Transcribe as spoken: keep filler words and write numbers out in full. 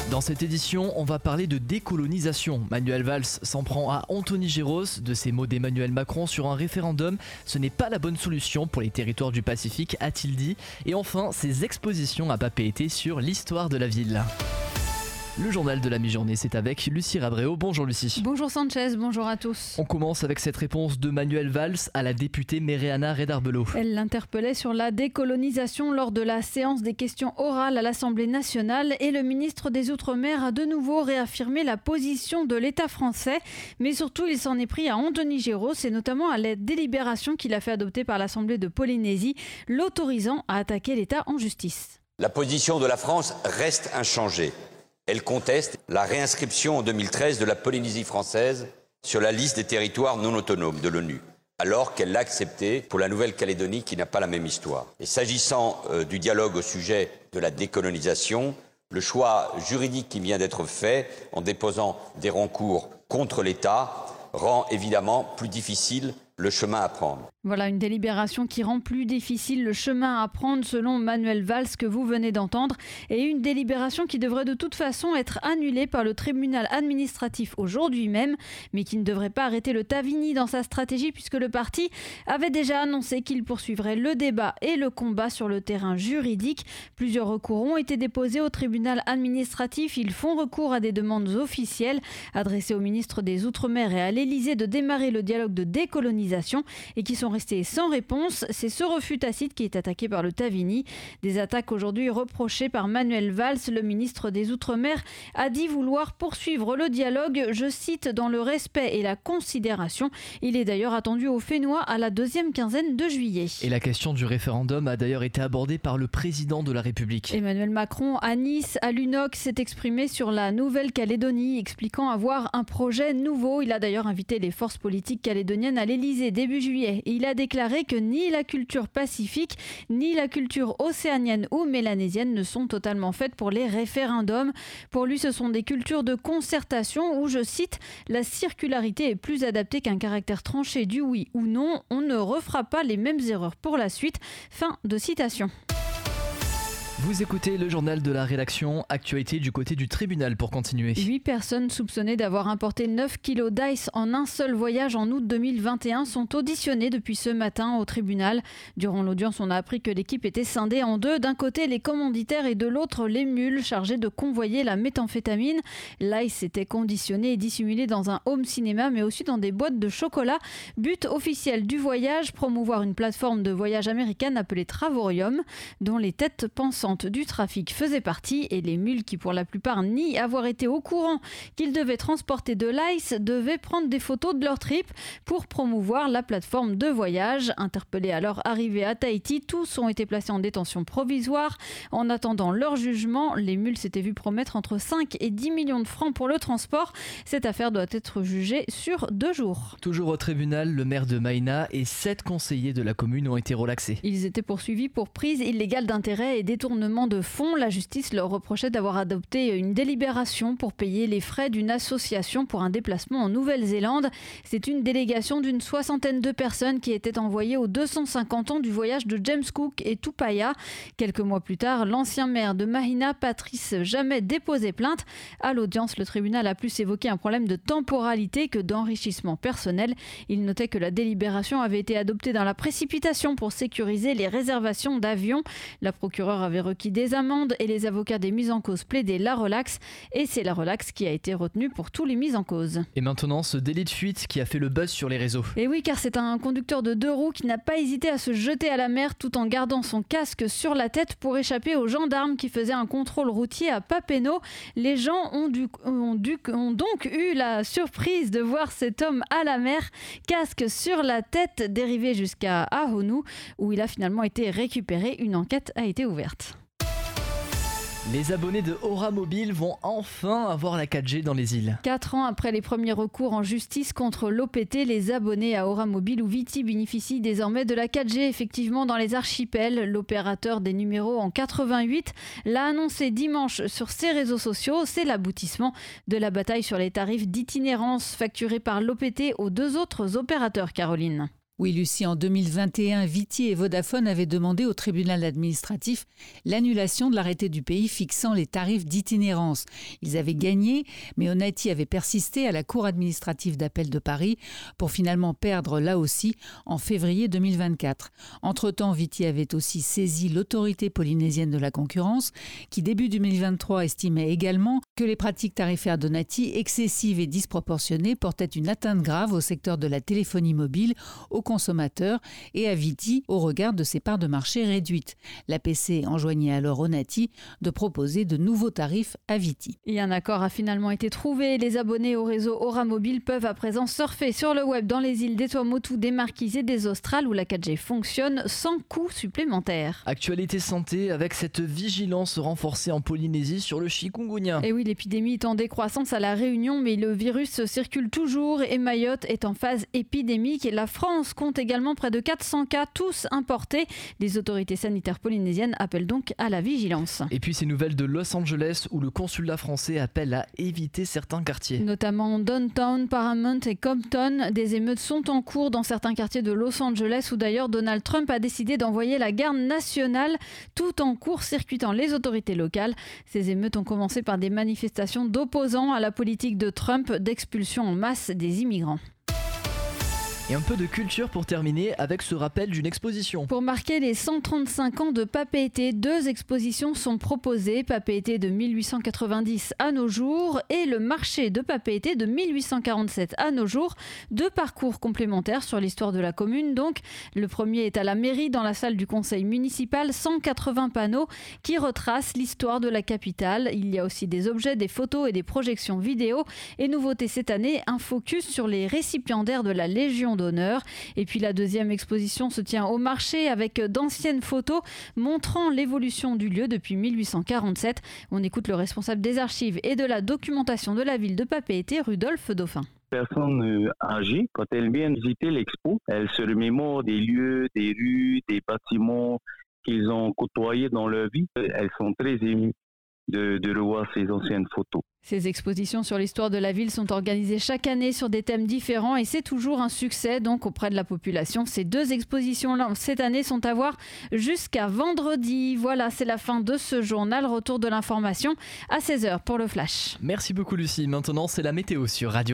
Dans cette édition, on va parler de décolonisation. Manuel Valls s'en prend à Anthony Géros, de ces mots d'Emmanuel Macron sur un référendum. Ce n'est pas la bonne solution pour les territoires du Pacifique, a-t-il dit. Et enfin, ses expositions à Papeete sur l'histoire de la ville. Le journal de la mi-journée, c'est avec Lucie Rabréau. Bonjour Lucie. Bonjour Sanchez, bonjour à tous. On commence avec cette réponse de Manuel Valls à la députée Méréana Redarbelo. Elle l'interpellait sur la décolonisation lors de la séance des questions orales à l'Assemblée nationale et le ministre des Outre-mer a de nouveau réaffirmé la position de l'État français. Mais surtout, il s'en est pris à Anthony Géros et notamment à la délibération qu'il a fait adopter par l'Assemblée de Polynésie, l'autorisant à attaquer l'État en justice. La position de la France reste inchangée. Elle conteste la réinscription en deux mille treize de la Polynésie française sur la liste des territoires non autonomes de l'ONU, alors qu'elle l'a accepté pour la Nouvelle-Calédonie qui n'a pas la même histoire. Et s'agissant euh, du dialogue au sujet de la décolonisation, le choix juridique qui vient d'être fait en déposant des recours contre l'État rend évidemment plus difficile le chemin à prendre. Voilà une délibération qui rend plus difficile le chemin à prendre selon Manuel Valls que vous venez d'entendre et une délibération qui devrait de toute façon être annulée par le tribunal administratif aujourd'hui même mais qui ne devrait pas arrêter le Tavini dans sa stratégie puisque le parti avait déjà annoncé qu'il poursuivrait le débat et le combat sur le terrain juridique. Plusieurs recours ont été déposés au tribunal administratif. Ils font recours à des demandes officielles adressées au ministre des Outre-mer et à l'Élysée de démarrer le dialogue de décolonisation et qui sont restés sans réponse. C'est ce refus tacite qui est attaqué par le Tavini. Des attaques aujourd'hui reprochées par Manuel Valls. Le ministre des Outre-mer a dit vouloir poursuivre le dialogue, je cite, dans le respect et la considération. Il est d'ailleurs attendu au Fénois à la deuxième quinzaine de juillet. Et la question du référendum a d'ailleurs été abordée par le président de la République. Emmanuel Macron, à Nice, à l'U N O C, s'est exprimé sur la Nouvelle-Calédonie, expliquant avoir un projet nouveau. Il a d'ailleurs invité les forces politiques calédoniennes à l'Élysée début juillet. Et il a déclaré que ni la culture pacifique, ni la culture océanienne ou mélanésienne ne sont totalement faites pour les référendums. Pour lui, ce sont des cultures de concertation où, je cite, la circularité est plus adaptée qu'un caractère tranché du oui ou non. On ne refera pas les mêmes erreurs pour la suite. Fin de citation. Vous écoutez le journal de la rédaction, actualité du côté du tribunal pour continuer. Huit personnes soupçonnées d'avoir importé neuf kilos d'ice en un seul voyage en août deux mille vingt et un sont auditionnées depuis ce matin au tribunal. Durant l'audience, on a appris que l'équipe était scindée en deux. D'un côté, les commanditaires et de l'autre, les mules chargés de convoyer la méthamphétamine. L'ice était conditionné et dissimulé dans un home cinéma, mais aussi dans des boîtes de chocolat. But officiel du voyage, promouvoir une plateforme de voyage américaine appelée Travorium, dont les têtes pensantes du trafic faisaient partie et les mules qui pour la plupart nient avoir été au courant qu'ils devaient transporter de l'ice devaient prendre des photos de leur trip pour promouvoir la plateforme de voyage. Interpellés à leur arrivée à Tahiti, tous ont été placés en détention provisoire. En attendant leur jugement, les mules s'étaient vues promettre entre cinq et dix millions de francs pour le transport. Cette affaire doit être jugée sur deux jours. Toujours au tribunal, le maire de Maïna et sept conseillers de la commune ont été relaxés. Ils étaient poursuivis pour prise illégale d'intérêt et détournement de fonds. La justice leur reprochait d'avoir adopté une délibération pour payer les frais d'une association pour un déplacement en Nouvelle-Zélande. C'est une délégation d'une soixantaine de personnes qui était envoyée aux deux cent cinquante ans du voyage de James Cook et Tupaya. Quelques mois plus tard, l'ancien maire de Mahina, Patrice Jamais, déposait plainte. À l'audience, le tribunal a plus évoqué un problème de temporalité que d'enrichissement personnel. Il notait que la délibération avait été adoptée dans la précipitation pour sécuriser les réservations d'avions. La procureure avait requis des amendes et les avocats des mises en cause plaidaient la relaxe. Et c'est la relaxe qui a été retenue pour tous les mises en cause. Et maintenant, ce délit de fuite qui a fait le buzz sur les réseaux. Et oui, car c'est un conducteur de deux roues qui n'a pas hésité à se jeter à la mer tout en gardant son casque sur la tête pour échapper aux gendarmes qui faisaient un contrôle routier à Papineau. Les gens ont, du, ont, du, ont donc eu la surprise de voir cet homme à la mer, casque sur la tête, dérivé jusqu'à Ahonu, où il a finalement été récupéré. Une enquête a été ouverte. Les abonnés de Aura Mobile vont enfin avoir la quatre G dans les îles. Quatre ans après les premiers recours en justice contre l'O P T, les abonnés à Aura Mobile ou Viti bénéficient désormais de la quatre G effectivement dans les archipels. L'opérateur des numéros en quatre-vingt-huit l'a annoncé dimanche sur ses réseaux sociaux. C'est l'aboutissement de la bataille sur les tarifs d'itinérance facturés par l'O P T aux deux autres opérateurs, Caroline. Oui, Lucie, en deux mille vingt et un, Viti et Vodafone avaient demandé au tribunal administratif l'annulation de l'arrêté du pays fixant les tarifs d'itinérance. Ils avaient gagné, mais Onati avait persisté à la Cour administrative d'appel de Paris pour finalement perdre là aussi en février deux mille vingt-quatre. Entre-temps, Viti avait aussi saisi l'autorité polynésienne de la concurrence qui, début deux mille vingt-trois, estimait également que les pratiques tarifaires d'Onati excessives et disproportionnées portaient une atteinte grave au secteur de la téléphonie mobile, au consommateurs et à Viti au regard de ses parts de marché réduites. L'A P C enjoignait alors Onati de proposer de nouveaux tarifs à Viti. Et un accord a finalement été trouvé. Les abonnés au réseau Aura Mobile peuvent à présent surfer sur le web dans les îles des Tuamotu, des Marquises et des Australes où la quatre G fonctionne sans coût supplémentaire. Actualité santé avec cette vigilance renforcée en Polynésie sur le chikungunya. Et oui, l'épidémie est en décroissance à La Réunion, mais le virus circule toujours et Mayotte est en phase épidémique. Et la France compte également près de quatre cents cas, tous importés. Les autorités sanitaires polynésiennes appellent donc à la vigilance. Et puis ces nouvelles de Los Angeles où le consulat français appelle à éviter certains quartiers. Notamment Downtown, Paramount et Compton. Des émeutes sont en cours dans certains quartiers de Los Angeles où d'ailleurs Donald Trump a décidé d'envoyer la garde nationale, tout en court-circuitant les autorités locales. Ces émeutes ont commencé par des manifestations d'opposants à la politique de Trump d'expulsion en masse des immigrants. Et un peu de culture pour terminer avec ce rappel d'une exposition. Pour marquer les cent trente-cinq ans de Papeete, deux expositions sont proposées. Papeete de mille huit cent quatre-vingt-dix à nos jours et le marché de Papeete de mille huit cent quarante-sept à nos jours. Deux parcours complémentaires sur l'histoire de la commune. Donc, le premier est à la mairie dans la salle du conseil municipal. cent quatre-vingts panneaux qui retracent l'histoire de la capitale. Il y a aussi des objets, des photos et des projections vidéo. Et nouveauté cette année, un focus sur les récipiendaires de la Légion d'honneur. Et puis la deuxième exposition se tient au marché avec d'anciennes photos montrant l'évolution du lieu depuis mille huit cent quarante-sept. On écoute le responsable des archives et de la documentation de la ville de Papeete, Rudolphe Dauphin. Personnes âgées, quand elles viennent visiter l'expo, elles se remémorent des lieux, des rues, des bâtiments qu'ils ont côtoyés dans leur vie. Elles sont très émues de, de revoir ces anciennes photos. Ces expositions sur l'histoire de la ville sont organisées chaque année sur des thèmes différents et c'est toujours un succès donc auprès de la population. Ces deux expositions-là cette année sont à voir jusqu'à vendredi. Voilà, c'est la fin de ce journal. Retour de l'information à seize heures pour le Flash. Merci beaucoup Lucie. Maintenant, c'est la météo sur Radio.